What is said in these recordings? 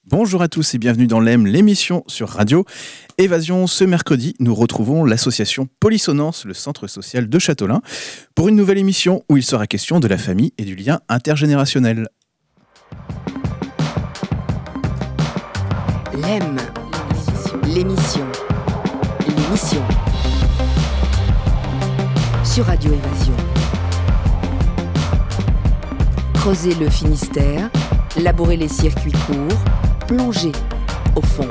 Bonjour à tous et bienvenue dans l'EM, l'émission sur Radio Évasion. Ce mercredi, nous retrouvons l'association Polysonance, le centre social de Châteaulin, pour une nouvelle émission où il sera question de la famille et du lien intergénérationnel. L'EM, l'émission sur Radio Évasion. Creuser le Finistère, labourer les circuits courts, plonger au fond.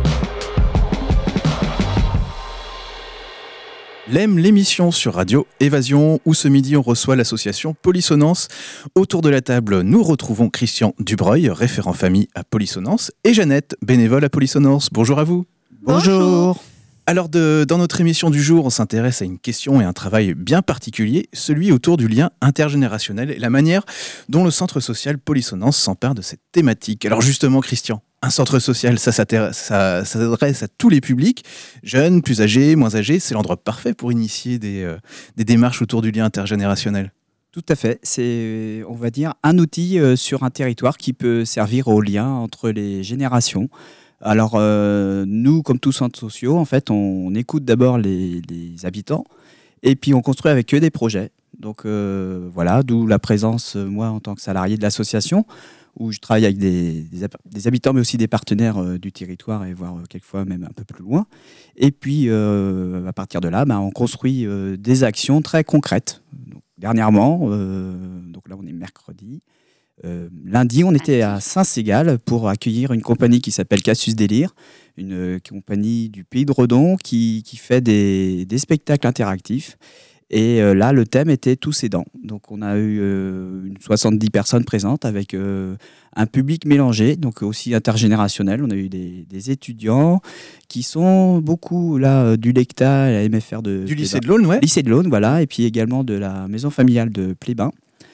L'EM, l'émission sur Radio Évasion, où ce midi on reçoit l'association Polysonance. Autour de la table, nous retrouvons Christian Dubreuil, référent famille à Polysonance, et Jeannette, bénévole à Polysonance. Bonjour à vous. Bonjour. Alors, dans notre émission du jour, on s'intéresse à une question et un travail bien particulier, celui autour du lien intergénérationnel et la manière dont le centre social Polysonance s'empare de cette thématique. Alors justement, Christian, un centre social, ça s'adresse à tous les publics, jeunes, plus âgés, moins âgés. C'est l'endroit parfait pour initier des démarches autour du lien intergénérationnel. Tout à fait. C'est, on va dire, un outil sur un territoire qui peut servir au lien entre les générations. Alors, nous, comme tous centres sociaux, en fait, on écoute d'abord les habitants et puis on construit avec eux des projets. Donc, voilà, d'où la présence, moi, en tant que salarié de l'association, où je travaille avec des habitants, mais aussi des partenaires du territoire et voire quelquefois même un peu plus loin. Et puis, à partir de là, on construit des actions très concrètes. Donc, dernièrement, donc là, on est mercredi. Lundi, on était à Saint-Ségal pour accueillir une compagnie qui s'appelle Cassius Délire, une compagnie du pays de Redon qui fait des spectacles interactifs. Et là, le thème était tous aidants. Donc, on a eu une 70 personnes présentes avec un public mélangé, donc aussi intergénérationnel. On a eu des étudiants qui sont beaucoup là du LECTA, la MFR du lycée de l'Aulne, ouais. Lycée de l'Aulne, voilà, et puis également de la maison familiale de Plébin.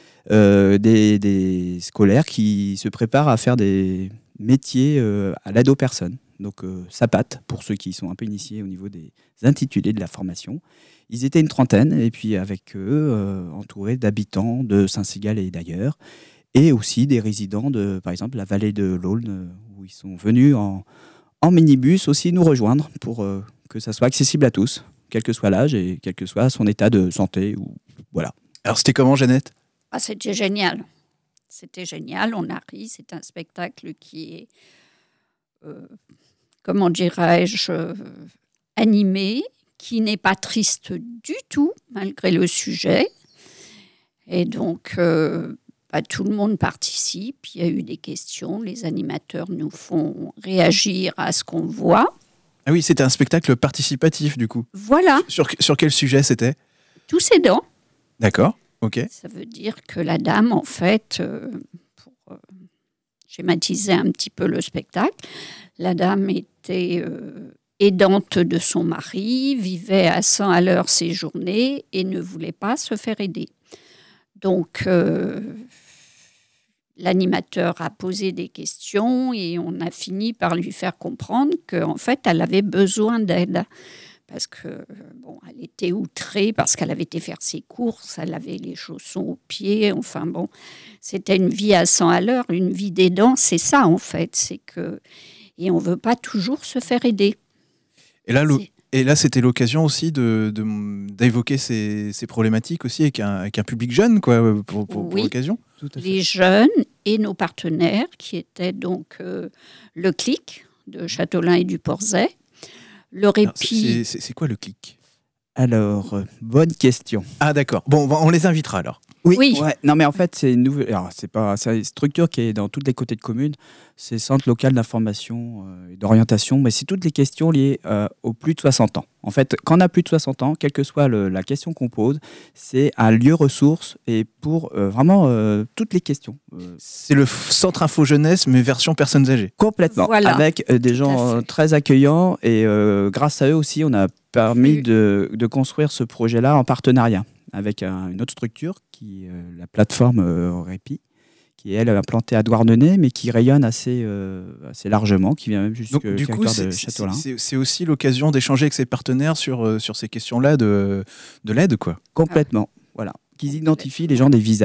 Des scolaires qui se préparent à faire des métiers à l'aide aux personnes. Donc SAPAT, pour ceux qui sont un peu initiés au niveau des intitulés de la formation. Ils étaient une trentaine, et puis avec eux, entourés d'habitants de Saint-Ségal et d'ailleurs, et aussi des résidents de, par exemple, la vallée de l'Aulne, où ils sont venus en minibus aussi nous rejoindre pour que ça soit accessible à tous, quel que soit l'âge et quel que soit son état de santé. Voilà. Alors, c'était comment, Jeannette ? C'était génial. C'était génial. On a ri. C'est un spectacle qui est, comment dirais-je, animé, qui n'est pas triste du tout, malgré le sujet. Et donc, tout le monde participe. Il y a eu des questions. Les animateurs nous font réagir à ce qu'on voit. Ah oui, c'était un spectacle participatif, du coup. Voilà. Sur quel sujet c'était ? Tous aidants. D'accord. Ok. Ça veut dire que la dame, en fait, pour schématiser un petit peu le spectacle, la dame était aidante de son mari, vivait à 100 à l'heure ses journées et ne voulait pas se faire aider. Donc, l'animateur a posé des questions et on a fini par lui faire comprendre qu'en fait, elle avait besoin d'aide. Parce que, elle était outrée parce qu'elle avait été faire ses courses, elle avait les chaussons aux pieds, c'était une vie à 100 à l'heure, une vie d'aidant, c'est ça en fait, et on ne veut pas toujours se faire aider. Et là, c'était l'occasion aussi d'évoquer ces problématiques aussi avec un public jeune, quoi, pour l'occasion. Tout à fait. Les jeunes et nos partenaires, qui étaient donc le CLIC de Châteaulin et du Porzay. Le répit. C'est quoi le CLIC ? Alors, bonne question. Ah d'accord. Bon, on les invitera alors. Oui. Ouais. Non, mais en fait, c'est une nouvelle. Alors, c'est une structure qui est dans toutes les côtés de communes. C'est Centre local d'information et d'orientation, mais c'est toutes les questions liées aux plus de 60 ans. En fait, quand on a plus de 60 ans, quelle que soit la question qu'on pose, c'est un lieu ressource et pour vraiment toutes les questions. C'est le centre info jeunesse, mais version personnes âgées. Complètement. Voilà. Avec des gens très accueillants et grâce à eux aussi, on a permis de construire ce projet-là en partenariat avec une autre structure qui est la plateforme Répit, qui est elle implantée à Douarnenez, mais qui rayonne assez largement, qui vient même jusqu'au territoire de Châteaulin. C'est aussi l'occasion d'échanger avec ses partenaires sur ces questions-là de l'aide, quoi. Complètement, voilà. Qu'ils identifient les gens des visages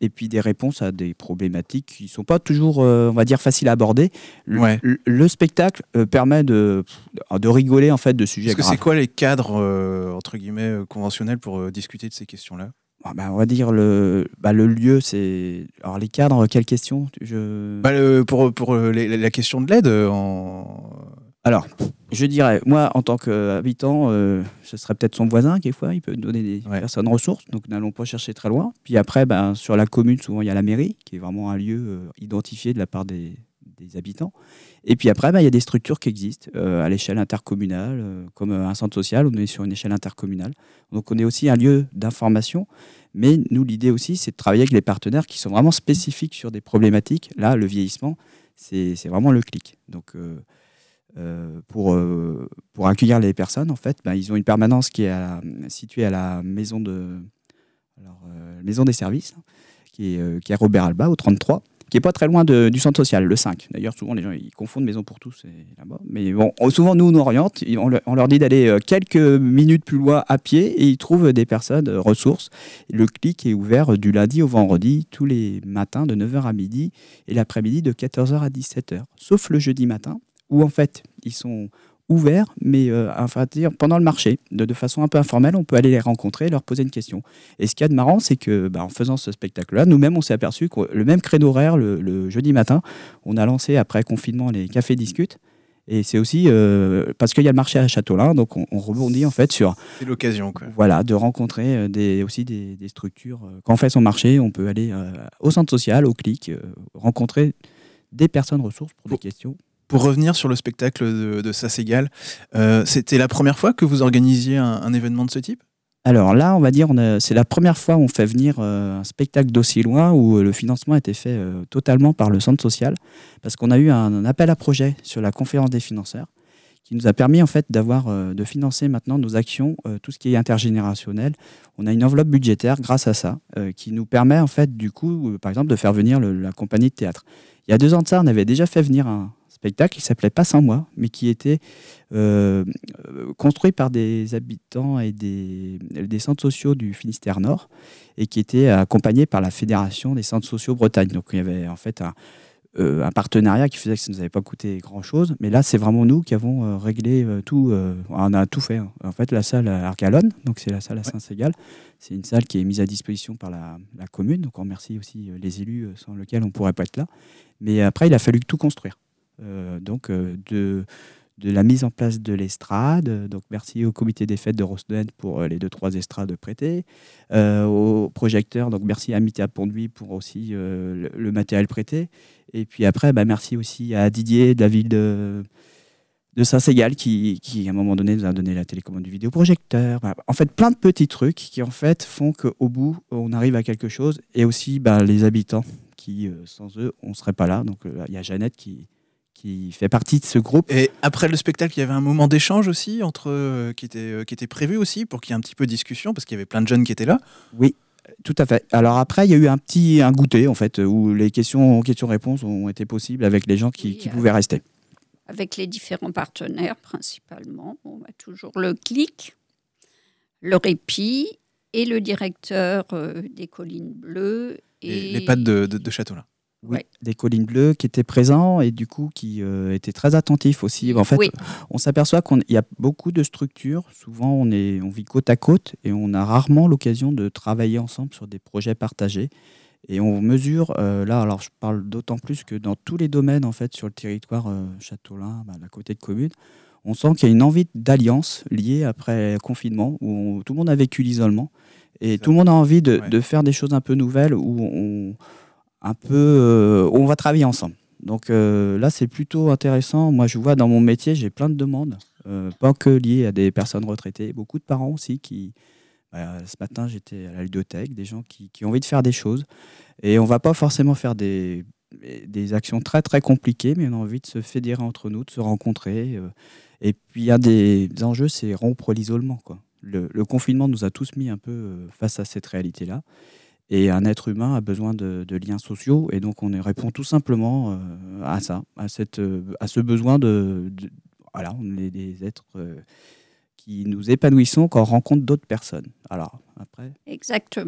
et puis des réponses à des problématiques qui ne sont pas toujours, on va dire, faciles à aborder. Le spectacle permet de rigoler en fait de sujets graves. C'est quoi les cadres entre guillemets conventionnels pour discuter de ces questions-là? On va dire le lieu, c'est... Alors les cadres, quelle question pour la question de l'aide Alors, je dirais, moi, en tant qu'habitant, ce serait peut-être son voisin, quelquefois, il peut donner des personnes ressources, donc n'allons pas chercher très loin. Puis après, sur la commune, souvent, il y a la mairie, qui est vraiment un lieu identifié de la part des habitants. Et puis après, il y a des structures qui existent à l'échelle intercommunale, comme un centre social, on est sur une échelle intercommunale. Donc on est aussi un lieu d'information, mais nous, l'idée aussi, c'est de travailler avec les partenaires qui sont vraiment spécifiques sur des problématiques. Là, le vieillissement, c'est vraiment le clic. Donc... pour accueillir les personnes, en fait, ils ont une permanence qui est située à la maison des services, qui est Robert Alba, au 33, qui n'est pas très loin du centre social, le 5. D'ailleurs, souvent, les gens ils confondent Maison pour tous et là-bas. Mais bon, souvent, nous, on oriente, on leur dit d'aller quelques minutes plus loin à pied et ils trouvent des personnes ressources. Le clic est ouvert du lundi au vendredi, tous les matins de 9h à midi et l'après-midi de 14h à 17h, sauf le jeudi matin, où en fait, ils sont ouverts, mais pendant le marché, de façon un peu informelle, on peut aller les rencontrer et leur poser une question. Et ce qu'il y a de marrant, c'est que en faisant ce spectacle-là, nous-mêmes, on s'est aperçu que le même créneau horaire, le jeudi matin, on a lancé après confinement les cafés discutes. Et c'est aussi parce qu'il y a le marché à Châteaulin, donc on rebondit en fait sur... C'est l'occasion, quoi. Voilà, de rencontrer des structures. Quand on fait son marché, on peut aller au centre social, au clic, rencontrer des personnes ressources pour des questions. Pour revenir sur le spectacle de Ça s'égale, c'était la première fois que vous organisiez un événement de ce type ? Alors là, on va dire, c'est la première fois où on fait venir un spectacle d'aussi loin, où le financement a été fait totalement par le centre social, parce qu'on a eu un appel à projet sur la conférence des financeurs, qui nous a permis en fait de financer maintenant nos actions, tout ce qui est intergénérationnel. On a une enveloppe budgétaire grâce à ça, qui nous permet en fait du coup, par exemple, de faire venir la compagnie de théâtre. Il y a 2 ans de ça, on avait déjà fait venir un spectacle qui s'appelait Pas sans moi, mais qui était construit par des habitants et des centres sociaux du Finistère Nord et qui était accompagné par la Fédération des centres sociaux Bretagne. Donc il y avait en fait un partenariat qui faisait que ça ne nous avait pas coûté grand-chose, mais là c'est vraiment nous qui avons réglé tout, on a tout fait. En fait, la salle à Arcalonne, donc c'est la salle à Saint-Ségal, c'est une salle qui est mise à disposition par la commune, donc on remercie aussi les élus sans lesquels on ne pourrait pas être là. Mais après, il a fallu tout construire. De la mise en place de l'estrade. Donc merci au comité des fêtes de Rosden pour les 2-3 estrades prêtées, au projecteur, donc merci à Amitié à Pont-de-Vie pour aussi le matériel prêté. Et puis après, merci aussi à Didier de la ville de Saint-Ségal qui à un moment donné nous a donné la télécommande du vidéoprojecteur. En fait, plein de petits trucs qui en fait font qu'au bout on arrive à quelque chose. Et aussi les habitants qui sans eux on serait pas là. Donc il y a Jeannette qui fait partie de ce groupe. Et après le spectacle, il y avait un moment d'échange aussi qui était prévu aussi pour qu'il y ait un petit peu de discussion parce qu'il y avait plein de jeunes qui étaient là. Oui, tout à fait. Alors après, il y a eu un goûter en fait où les questions-réponses ont été possibles avec les gens qui pouvaient rester. Avec les différents partenaires principalement, on a toujours le clic, le répit et le directeur des Collines Bleues et les pattes de Châteaulin. Oui, des Collines Bleues qui étaient présents et du coup qui étaient très attentifs aussi. En fait, on s'aperçoit qu'il y a beaucoup de structures. Souvent, on vit côte à côte et on a rarement l'occasion de travailler ensemble sur des projets partagés. Et on mesure, alors je parle d'autant plus que dans tous les domaines en fait sur le territoire Châteaulin, la côté de commune, on sent qu'il y a une envie d'alliance liée après le confinement où tout le monde a vécu l'isolement et tout le monde a envie de faire des choses un peu nouvelles où on va travailler ensemble. Donc là, c'est plutôt intéressant. Moi, je vois dans mon métier, j'ai plein de demandes, pas que liées à des personnes retraitées, beaucoup de parents aussi qui... ce matin, j'étais à la ludothèque, des gens qui ont envie de faire des choses. Et on ne va pas forcément faire des actions très, très compliquées, mais on a envie de se fédérer entre nous, de se rencontrer. Et puis, un des enjeux, c'est rompre l'isolement, quoi. Le confinement nous a tous mis un peu face à cette réalité-là. Et un être humain a besoin de liens sociaux. Et donc, on répond tout simplement à ça, à ce besoin voilà, on est des êtres... qui nous épanouissons quand on rencontre d'autres personnes. Alors, après... Exactement.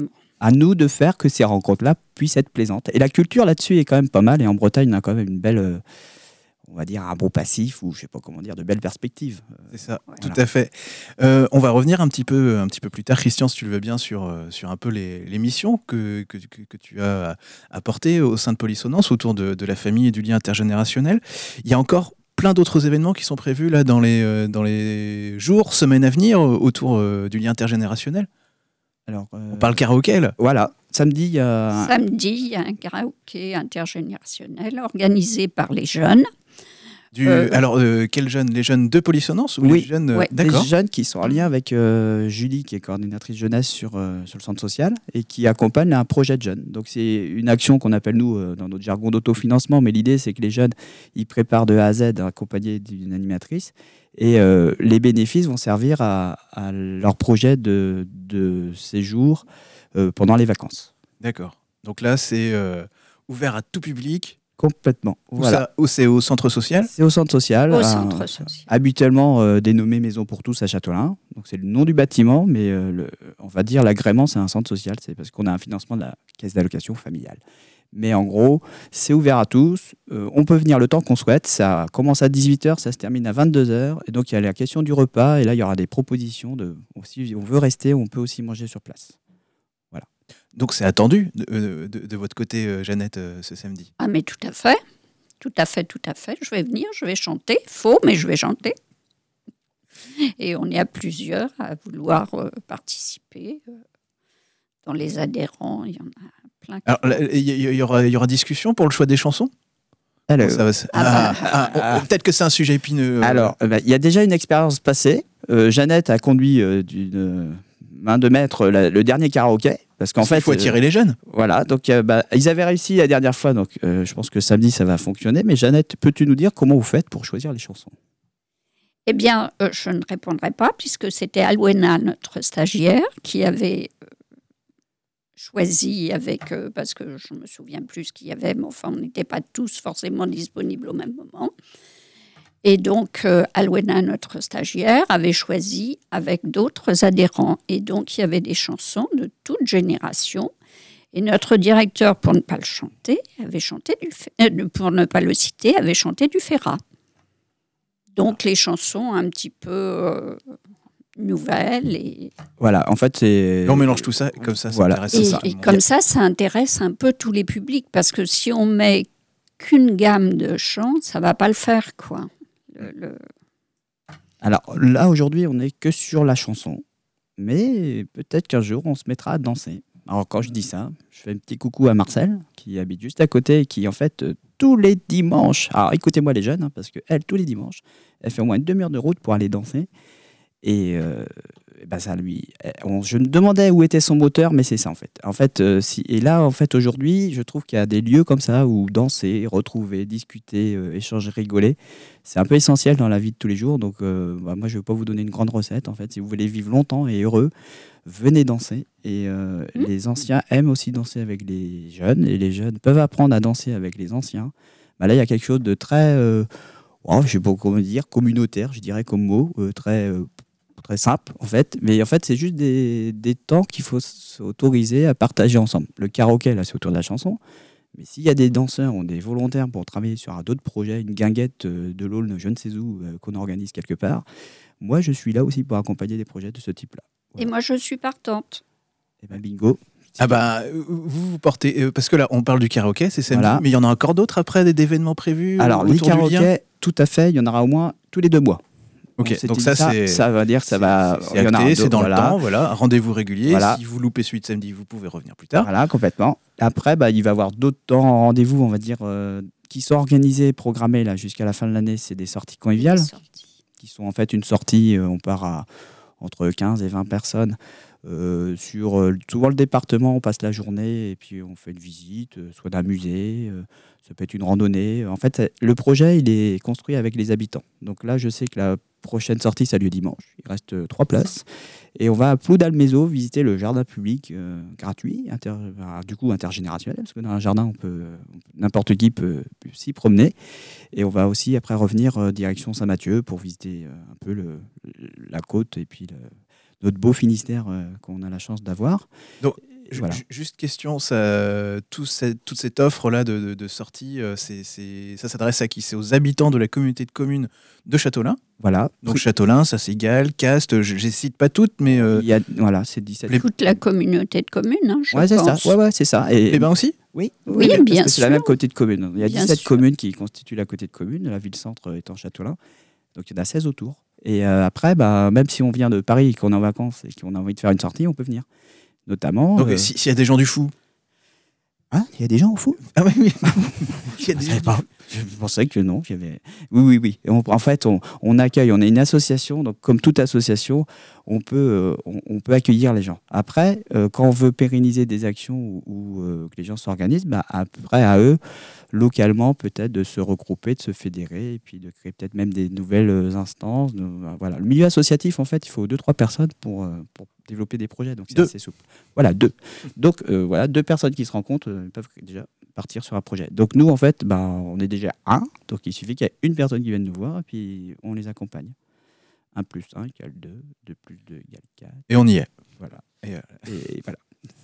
à nous de faire que ces rencontres-là puissent être plaisantes. Et la culture là-dessus est quand même pas mal. Et en Bretagne, on a quand même une belle, on va dire, un bon passif, ou je sais pas comment dire, de belles perspectives. C'est ça, Voilà. tout à fait. On va revenir un petit peu plus tard, Christian, si tu le veux bien, sur un peu les missions que tu as apportées au sein de Polissonance autour de la famille et du lien intergénérationnel. Il y a encore plein d'autres événements qui sont prévus là dans les jours, semaines à venir autour du lien intergénérationnel. Alors, On parle karaoké là. voilà, samedi, il y a... Samedi, il y a un karaoké intergénérationnel organisé par les jeunes. Alors, quels jeunes? Les jeunes de Polissonance ou Oui, les jeunes ouais. des D'accord. jeunes qui sont en lien avec Julie, qui est coordinatrice jeunesse sur le centre social, et qui accompagne un projet de jeunes. Donc c'est une action qu'on appelle, nous, dans notre jargon, d'autofinancement, mais l'idée, c'est que les jeunes, ils préparent de A à Z, accompagnés d'une animatrice, et les bénéfices vont servir à leur projet de séjour pendant les vacances. D'accord. Donc là, c'est ouvert à tout public. Complètement. Voilà. Où c'est au centre social. C'est au centre social. Au centre social. Habituellement dénommé Maison pour tous à Châtelain. Donc c'est le nom du bâtiment, mais on va dire l'agrément, c'est un centre social. C'est parce qu'on a un financement de la caisse d'allocation familiale. Mais en gros, c'est ouvert à tous. On peut venir le temps qu'on souhaite. Ça commence à 18h, ça se termine à 22h. Et donc il y a la question du repas. Et là, il y aura des propositions. Si on veut rester, on peut aussi manger sur place. Donc c'est attendu de votre côté, Jeannette, ce samedi. Ah, mais tout à fait. Tout à fait, tout à fait. Je vais venir, je vais chanter. Faux, mais je vais chanter. Et on est à plusieurs à vouloir participer. Dans les adhérents, il y en a plein. Alors, il y aura discussion pour le choix des chansons. Alors, Peut-être que c'est un sujet épineux. Alors, il y a déjà une expérience passée. Jeannette a conduit d'une main de maître le dernier karaoké. Parce qu'en fait, il faut attirer les jeunes. Voilà, donc ils avaient réussi la dernière fois, donc je pense que samedi ça va fonctionner. Mais Jeannette, peux-tu nous dire comment vous faites pour choisir les chansons? Eh bien, je ne répondrai pas, puisque c'était Alwena, notre stagiaire, qui avait choisi avec, parce que je ne me souviens plus ce qu'il y avait, mais enfin, on n'était pas tous forcément disponibles au même moment. Et donc, Alwena, notre stagiaire, avait choisi avec d'autres adhérents. Et donc, il y avait des chansons de toute génération. Et notre directeur, pour ne pas le chanter, avait chanté pour ne pas le citer, avait chanté du Ferrat. Donc, les chansons un petit peu nouvelles. Et... Voilà, en fait, c'est... On mélange tout ça, comme ça, Voilà. intéresse. Et comme ça intéresse un peu tous les publics. Parce que si on met qu'une gamme de chants, ça ne va pas le faire, quoi. Alors là, aujourd'hui, on n'est que sur la chanson. Mais peut-être qu'un jour, on se mettra à danser. Alors quand je dis ça, je fais un petit coucou à Marcel, qui habite juste à côté et qui, en fait, tous les dimanches... Alors écoutez-moi les jeunes, parce qu'elle, tous les dimanches, elle fait au moins une demi-heure de route pour aller danser. Et ça lui... je me demandais où était son moteur, mais c'est ça, en fait. Et là, en fait, aujourd'hui, je trouve qu'il y a des lieux comme ça où danser, retrouver, discuter, échanger, rigoler, c'est un peu essentiel dans la vie de tous les jours. Donc, moi, je ne vais pas vous donner une grande recette. En fait, si vous voulez vivre longtemps et heureux, venez danser. Et les anciens aiment aussi danser avec les jeunes. Et les jeunes peuvent apprendre à danser avec les anciens. Là, il y a quelque chose de très... je ne sais pas comment dire, communautaire, je dirais comme mot, très simple en fait, mais en fait c'est juste des temps qu'il faut s'autoriser à partager ensemble. Le karaoké là c'est autour de la chanson, mais s'il y a des danseurs ou des volontaires pour travailler sur d'autres projets, une guinguette de l'Aulne, je ne sais où, qu'on organise quelque part, moi je suis là aussi pour accompagner des projets de ce type là. Voilà. Et moi je suis partante. Et ben bingo. Vous portez, parce que là on parle du karaoké, c'est samedi, Voilà. mais il y en a encore d'autres après, d'événements prévus. Alors les autour du lien. karaokés, tout à fait, il y en aura au moins tous les 2 mois. Ok, donc ça c'est... Ça va dire que ça va... C'est il y en aura acté, c'est d'autres, dans voilà. le temps, voilà. Rendez-vous régulier. Voilà. Si vous loupez celui de samedi, vous pouvez revenir plus tard. Voilà, complètement. Après, il va y avoir d'autres temps rendez-vous, on va dire, qui sont organisés, programmés là jusqu'à la fin de l'année. C'est des sorties conviviales, qui sont en fait une sortie, on part entre 15 et 20 personnes sur souvent le département, on passe la journée et puis on fait une visite, soit d'un musée, ça peut être une randonnée. En fait, le projet, il est construit avec les habitants. Donc là, je sais que la prochaine sortie, ça a lieu dimanche. Il reste 3 places. Et on va à Ploudalmézeau visiter le jardin public gratuit, du coup intergénérationnel, parce que dans un jardin, n'importe qui peut s'y promener. Et on va aussi après revenir direction Saint-Mathieu pour visiter un peu la côte et puis notre beau Finistère qu'on a la chance d'avoir. Donc, Voilà. Juste question, toute cette offre-là de sortie, ça s'adresse à qui? C'est aux habitants de la communauté de communes de Châteaulin. Voilà. Donc Châteaulin, ça c'est égal, Castres, je ne cite pas toutes, mais... Voilà, c'est 17. Toute la communauté de communes, je Ouais, c'est pense. ça. Ouais, c'est ça. Et ben aussi. oui, bien parce que c'est la sûr. même côté de commune. Il y a Bien 17 sûr. communes qui constituent la côté de commune, la ville-centre étant Châteaulin. Donc il y en a 16 autour. Et après, même si on vient de Paris et qu'on est en vacances et qu'on a envie de faire une sortie, on peut venir. Notamment... Donc s'il y a des gens du fou. Ah, il y a des gens au fou? Ah oui. Il y a Je des savais gens pas. Je pensais que non. Oui. Et en fait, on accueille. On est une association, donc comme toute association, on peut accueillir les gens. Après, quand on veut pérenniser des actions ou que les gens s'organisent, après à eux, localement, peut-être de se regrouper, de se fédérer, et puis de créer peut-être même des nouvelles instances. Voilà. Le milieu associatif, en fait, il faut 2-3 personnes pour développer des projets. Donc c'est assez souple. Voilà, 2. Donc 2 personnes qui se rencontrent peuvent déjà partir sur un projet. Donc nous, en fait, on est déjà 1. Donc il suffit qu'il y ait une personne qui vienne nous voir et puis on les accompagne. 1 plus 1 égale 2, 2 plus 2 égale 4. Et on y est. Voilà. Et voilà.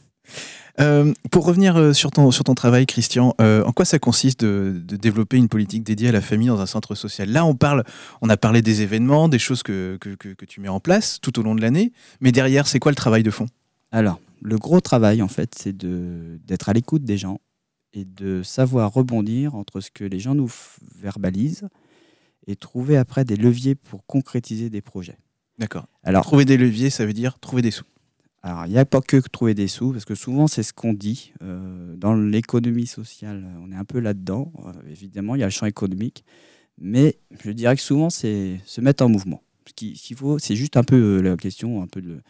Pour revenir sur ton travail, Christian, en quoi ça consiste de développer une politique dédiée à la famille dans un centre social? Là, on a parlé des événements, des choses que tu mets en place tout au long de l'année, mais derrière, c'est quoi le travail de fond? Alors, le gros travail, en fait, c'est d'être à l'écoute des gens et de savoir rebondir entre ce que les gens nous verbalisent et trouver après des leviers pour concrétiser des projets. D'accord. Alors, trouver des leviers, ça veut dire trouver des sous. Alors, il n'y a pas que trouver des sous, parce que souvent, c'est ce qu'on dit. Dans l'économie sociale, on est un peu là-dedans. Évidemment, il y a le champ économique. Mais je dirais que souvent, c'est se mettre en mouvement. Ce qu'il faut, c'est juste un peu la question, un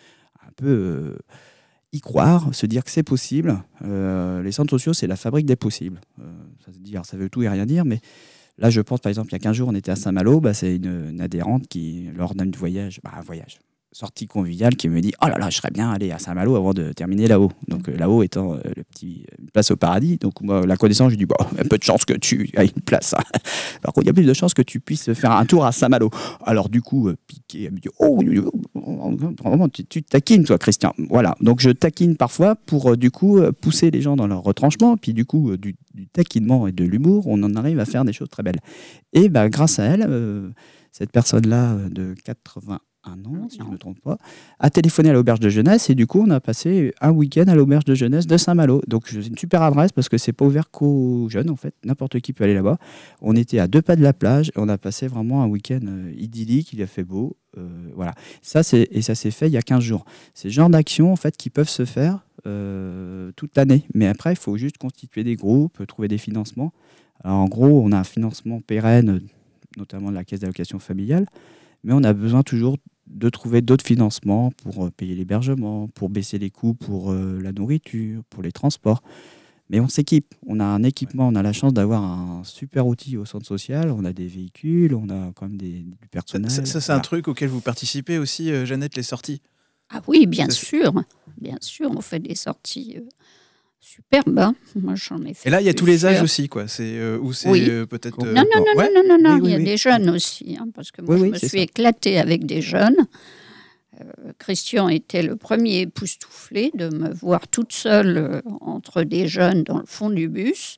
peu y croire, se dire que c'est possible. Les centres sociaux, c'est la fabrique des possibles. Ça veut tout et rien dire, mais là, je pense, par exemple, il y a 15 jours, on était à Saint-Malo. C'est une adhérente qui, lors d'un voyage, sortie conviviale, qui me dit « Oh là là, je serais bien allé à Saint-Malo avant de terminer là-haut. » Donc là-haut étant une place au paradis. Donc moi, la connaissance, je dis « Il y a peu de chance que tu aies une place. Hein. » Par contre, il y a plus de chances que tu puisses faire un tour à Saint-Malo. Alors du coup, piqué, elle me dit « Oh, vraiment, tu taquines, toi, Christian. » Voilà. Donc je taquine parfois pour du coup pousser les gens dans leur retranchement. Puis du coup, du taquinement et de l'humour, on en arrive à faire des choses très belles. Et grâce à elle, cette personne-là de 81 ans, si je ne me trompe pas, a téléphoné à l'auberge de jeunesse et du coup on a passé un week-end à l'auberge de jeunesse de Saint-Malo. Donc c'est une super adresse parce que c'est pas ouvert qu'aux jeunes en fait, n'importe qui peut aller là-bas. On était à 2 pas de la plage et on a passé vraiment un week-end idyllique, il a fait beau. Voilà. Ça s'est fait il y a 15 jours. C'est le genre d'actions en fait qui peuvent se faire toute l'année. Mais après il faut juste constituer des groupes, trouver des financements. Alors en gros on a un financement pérenne, notamment de la caisse d'allocation familiale, mais on a besoin toujours de trouver d'autres financements pour payer l'hébergement, pour baisser les coûts pour la nourriture, pour les transports. Mais on s'équipe, on a un équipement, on a la chance d'avoir un super outil au centre social, on a des véhicules, on a quand même du personnel. Ça c'est un truc auquel vous participez aussi, Jeannette, les sorties? Ah oui, bien sûr, on fait des sorties superbes. Hein. Moi, j'en ai fait. Et là, il y a tous les âges plusieurs. aussi, quoi. C'est Oui. Peut-être. Non, Oui, il y a oui. des jeunes aussi, hein, parce que moi, je me c'est suis ça. éclatée avec des jeunes. Christian était le premier époustouflé de me voir toute seule entre des jeunes dans le fond du bus.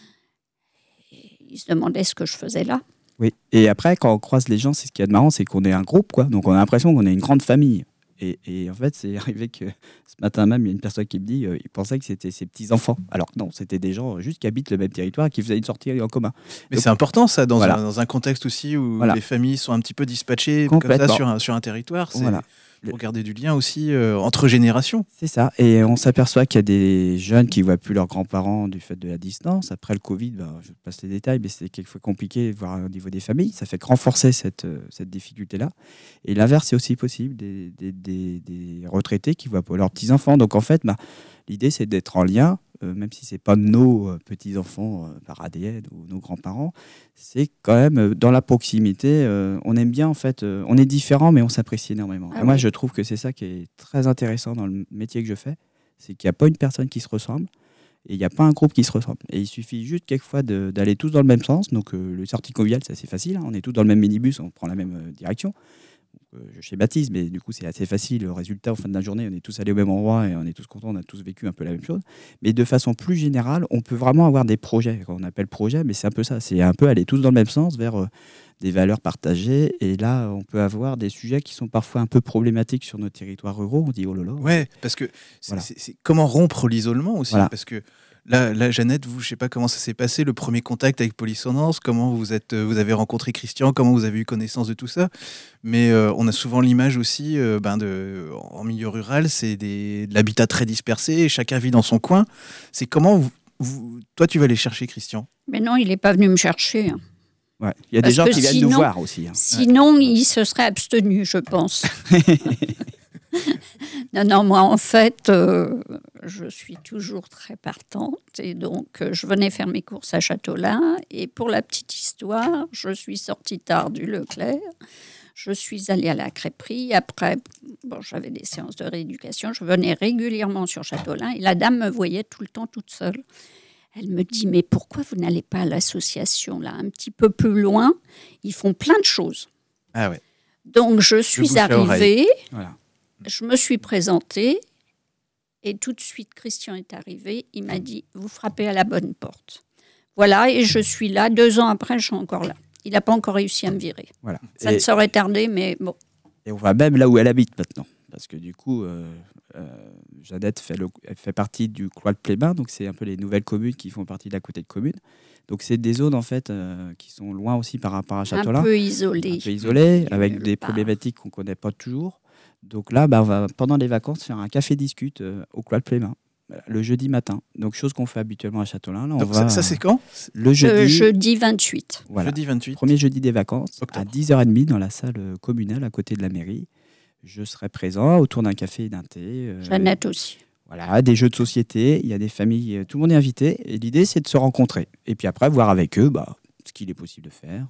Et il se demandait ce que je faisais là. Oui. Et après, quand on croise les gens, c'est ce qui est marrant, c'est qu'on est un groupe, quoi. Donc on a l'impression qu'on est une grande famille. Et en fait, c'est arrivé que ce matin même, il y a une personne qui me dit il pensait que c'était ses petits-enfants. Alors que non, c'était des gens juste qui habitent le même territoire et qui faisaient une sortie en commun. Mais Donc, c'est important, ça, dans, voilà. dans un contexte aussi où Voilà. les familles sont un petit peu dispatchées comme ça Complètement. sur un territoire. C'est Voilà. pour garder du lien aussi entre générations. C'est ça. Et on s'aperçoit qu'il y a des jeunes qui ne voient plus leurs grands-parents du fait de la distance. Après le Covid, je passe les détails, mais c'est quelquefois compliqué, voire au niveau des familles. Ça fait que renforcer cette difficulté-là. Et l'inverse, c'est aussi possible. Des retraités qui ne voient pas leurs petits-enfants. Donc en fait, l'idée, c'est d'être en lien, même si ce n'est pas nos petits-enfants par ADN ou nos grands-parents. C'est quand même dans la proximité. On aime bien, en fait. On est différents, mais on s'apprécie énormément. Ah et moi, oui. je trouve que c'est ça qui est très intéressant dans le métier que je fais. C'est qu'il n'y a pas une personne qui se ressemble et il n'y a pas un groupe qui se ressemble. Et il suffit juste quelquefois d'aller tous dans le même sens. Donc, le sortie convivial, c'est assez facile. Hein. On est tous dans le même minibus, on prend la même direction. je schématise, mais du coup c'est assez facile. Le résultat, en fin de la journée, on est tous allés au même endroit et on est tous contents, on a tous vécu un peu la même chose. Mais de façon plus générale, on peut vraiment avoir des projets, qu'on appelle projets, mais c'est un peu ça. C'est un peu aller tous dans le même sens vers des valeurs partagées. Et là, on peut avoir des sujets qui sont parfois un peu problématiques sur nos territoires ruraux. On dit, oh là là. Ouais, parce que Voilà. c'est comment rompre l'isolement aussi. Voilà. Parce que là, Jeannette, vous, je sais pas comment ça s'est passé, le premier contact avec Polysonance, comment vous avez rencontré Christian, comment vous avez eu connaissance de tout ça. Mais on a souvent l'image aussi, en milieu rural, c'est de l'habitat très dispersé, chacun vit dans son coin. C'est comment toi, tu vas aller chercher Christian? Mais non, il n'est pas venu me chercher. Ouais. Il y a Parce des gens que qui viennent sinon- nous voir aussi. Sinon, il se serait abstenu, je pense. Non, moi, en fait, je suis toujours très partante. Et donc, je venais faire mes courses à Châteaulin. Et pour la petite histoire, je suis sortie tard du Leclerc. Je suis allée à la crêperie. Après, j'avais des séances de rééducation. Je venais régulièrement sur Châteaulin. Et la dame me voyait tout le temps toute seule. Elle me dit, mais pourquoi vous n'allez pas à l'association, là, un petit peu plus loin? Ils font plein de choses. Ah ouais. Donc, je bouche suis à arrivée. Voilà. Je me suis présentée et tout de suite, Christian est arrivé. Il m'a dit, vous frappez à la bonne porte. Voilà, et je suis là. 2 ans après, je suis encore là. Il n'a pas encore réussi à me virer. Voilà. Ça ne saurait tarder, mais bon. Et on va même là où elle habite maintenant. Parce que du coup, Jeannette elle fait partie du Cloître de Plémin, donc c'est un peu les nouvelles communes qui font partie d'à côté de communes. Donc c'est des zones en fait qui sont loin aussi par rapport à Châteaulin. Un peu isolé. Un peu isolées, Et avec nulle des part. problématiques qu'on ne connaît pas toujours. Donc là, on va pendant les vacances faire un café discute au Cloître de Plémin. Le jeudi matin. Donc chose qu'on fait habituellement à Châteaulin. Là, on Donc va ça c'est quand? le jeudi. Jeudi 28. Voilà. Jeudi 28. Premier jeudi des vacances, Octobre. à 10h30 dans la salle communale à côté de la mairie. Je serai présent autour d'un café et d'un thé. Jeannette aussi. Voilà, des jeux de société, il y a des familles, tout le monde est invité. Et l'idée, c'est de se rencontrer. Et puis après, voir avec eux ce qu'il est possible de faire.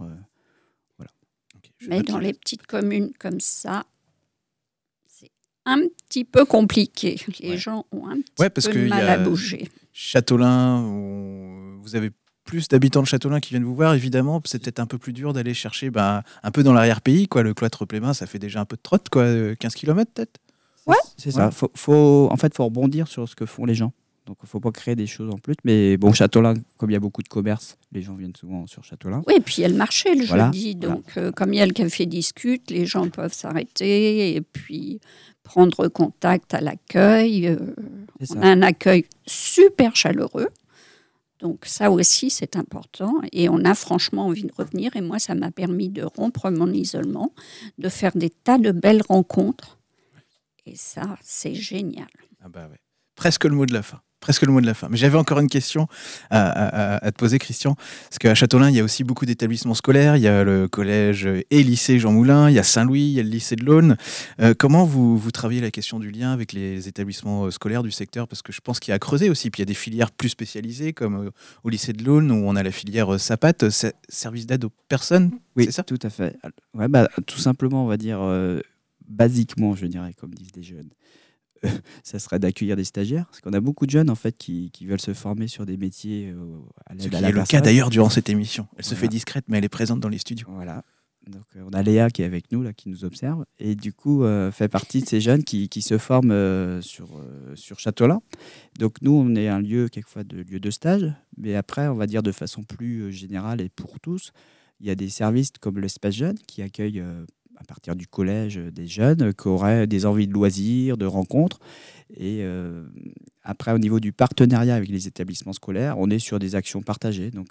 Ok, je Mais note dans les- les petites communes comme ça, c'est un petit peu compliqué. Les gens ont un petit Ouais, parce peu qu'il de y mal a- à bouger. Châteaulin, vous avez plus d'habitants de Châteaulin qui viennent vous voir, évidemment. C'est peut-être un peu plus dur d'aller chercher un peu dans l'arrière-pays. Le Cloître Plémin, ça fait déjà un peu de trotte, 15 km peut-être. Ouais. C'est ça. Faut rebondir sur ce que font les gens. Donc, il ne faut pas créer des choses en plus. Mais bon, Châteaulin, comme il y a beaucoup de commerces, les gens viennent souvent sur Châteaulin. Oui, et puis il y a le marché le Voilà, jeudi. Donc, comme il y a le café discute, les gens peuvent s'arrêter et puis prendre contact à l'accueil. C'est On ça. a un accueil super chaleureux. Donc ça aussi, c'est important. Et on a franchement envie de revenir. Et moi, ça m'a permis de rompre mon isolement, de faire des tas de belles rencontres. Et ça, c'est génial. Ah bah ouais. Presque le mot de la fin. Presque le mot de la fin. Mais j'avais encore une question à te poser, Christian. Parce qu'à Châteaulin, il y a aussi beaucoup d'établissements scolaires. Il y a le collège et lycée Jean Moulin, il y a Saint-Louis, il y a le lycée de l'Aulne. Comment vous travaillez la question du lien avec les établissements scolaires du secteur? Parce que je pense qu'il y a à creuser aussi. Puis il y a des filières plus spécialisées, comme au lycée de l'Aulne, où on a la filière SAPAT, service d'aide aux personnes. Oui, C'est ça? tout à fait. Ouais, tout simplement, on va dire, basiquement, je dirais, comme disent les jeunes, ça serait d'accueillir des stagiaires. Parce qu'on a beaucoup de jeunes en fait, qui veulent se former sur des métiers à Ce l'aide qui à la est le cas personne. d'ailleurs durant cette émission. Elle se Voilà. fait discrète, mais elle est présente dans les studios. Voilà. Donc, on a Léa qui est avec nous, là, qui nous observe, et du coup, fait partie de ces jeunes qui se forment sur Châteaulin. Donc, nous, on est un lieu, quelquefois, lieu de stage, mais après, on va dire de façon plus générale et pour tous, il y a des services comme l'Espace Jeune qui accueillent à partir du collège des jeunes qui auraient des envies de loisirs, de rencontres. Et après, au niveau du partenariat avec les établissements scolaires, on est sur des actions partagées. Donc,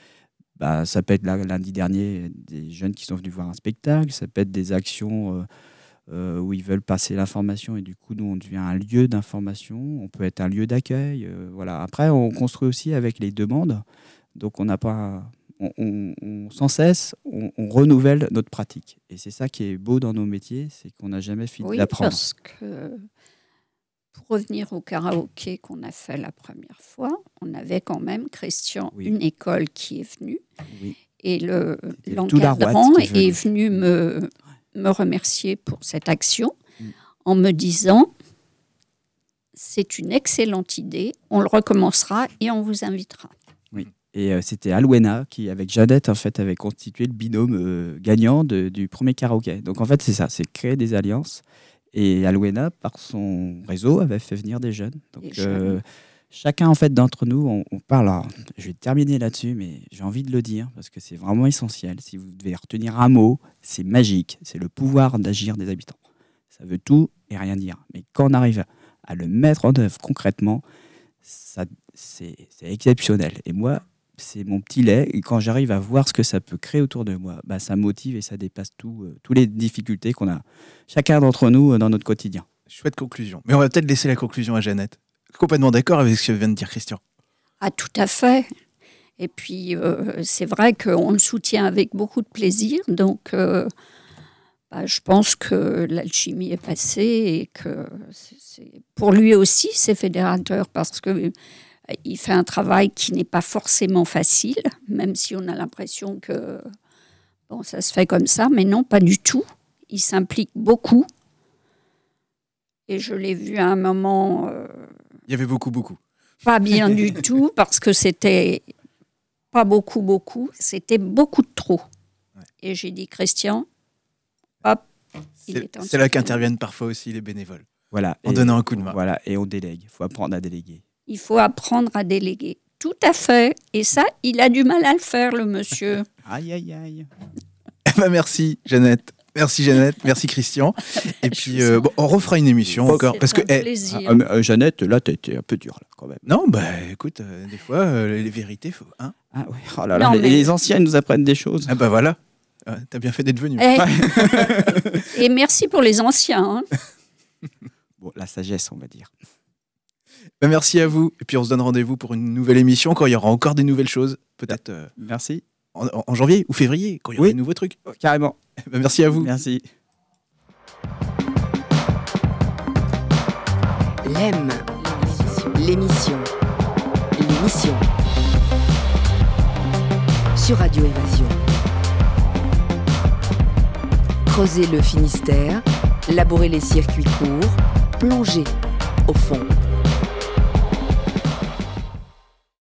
ça peut être lundi dernier des jeunes qui sont venus voir un spectacle, ça peut être des actions où ils veulent passer l'information et du coup nous on devient un lieu d'information, on peut être un lieu d'accueil. Voilà. Après on construit aussi avec les demandes, donc on n'a pas, on sans cesse on renouvelle notre pratique et c'est ça qui est beau dans nos métiers, c'est qu'on n'a jamais fini Oui, d'apprendre. parce que pour revenir au karaoké qu'on a fait la première fois, on avait quand même, Christian, Oui. une école qui est venue Oui. et C'était tout la l'encadrant Rouate qui est est venu me remercier pour cette action en me disant c'est une excellente idée, on le recommencera et on vous invitera. Et c'était Alwena qui, avec Jeannette, en fait, avait constitué le binôme gagnant du premier karaoké. Donc en fait, c'est ça, c'est créer des alliances. Et Alwena, par son réseau, avait fait venir des jeunes. Donc chacun, en fait, d'entre nous, on parle. Alors, je vais terminer là-dessus, mais j'ai envie de le dire parce que c'est vraiment essentiel. Si vous devez retenir un mot, c'est magique. C'est le pouvoir d'agir des habitants. Ça veut tout et rien dire. Mais quand on arrive à le mettre en œuvre concrètement, ça, c'est exceptionnel. Et moi, c'est mon petit lait. Et quand j'arrive à voir ce que ça peut créer autour de moi, ça motive et ça dépasse toutes les difficultés qu'on a chacun d'entre nous dans notre quotidien. Chouette conclusion. Mais on va peut-être laisser la conclusion à Jeannette. Complètement d'accord avec ce que vient de dire Christian. Ah, tout à fait. Et puis, c'est vrai qu'on le soutient avec beaucoup de plaisir. Donc, je pense que l'alchimie est passée et que pour lui aussi, c'est fédérateur parce qu'il fait un travail qui n'est pas forcément facile, même si on a l'impression que ça se fait comme ça. Mais non, pas du tout. Il s'implique beaucoup. Et je l'ai vu à un moment... Il y avait beaucoup. Pas bien du tout, parce que c'était pas beaucoup, c'était beaucoup de trop. Ouais. Et j'ai dit, Christian, hop, c'est là qu'interviennent parfois aussi les bénévoles. Voilà. En donnant un coup de main. Voilà, et on délègue. Il faut apprendre à déléguer. Il faut apprendre à déléguer. Tout à fait. Et ça, il a du mal à le faire, le monsieur. Aïe. Merci, Jeannette. Merci Jeannette, merci Christian. Et puis on refera une émission encore parce que Jeannette, là t'as été un peu dur là quand même. Non, écoute, des fois les vérités faut hein. Ah oui, oh là là, non, les anciens ils nous apprennent des choses. Ah voilà. T'as bien fait d'être venu. Et merci pour les anciens. Hein. Bon, la sagesse, on va dire. Merci à vous et puis on se donne rendez-vous pour une nouvelle émission quand il y aura encore des nouvelles choses, peut-être Merci. En janvier ou février, quand il y aura des nouveaux trucs. Carrément. Merci à vous. Merci. L'EM, l'émission sur Radio Évasion. Creuser le Finistère, labourer les circuits courts, plonger au fond.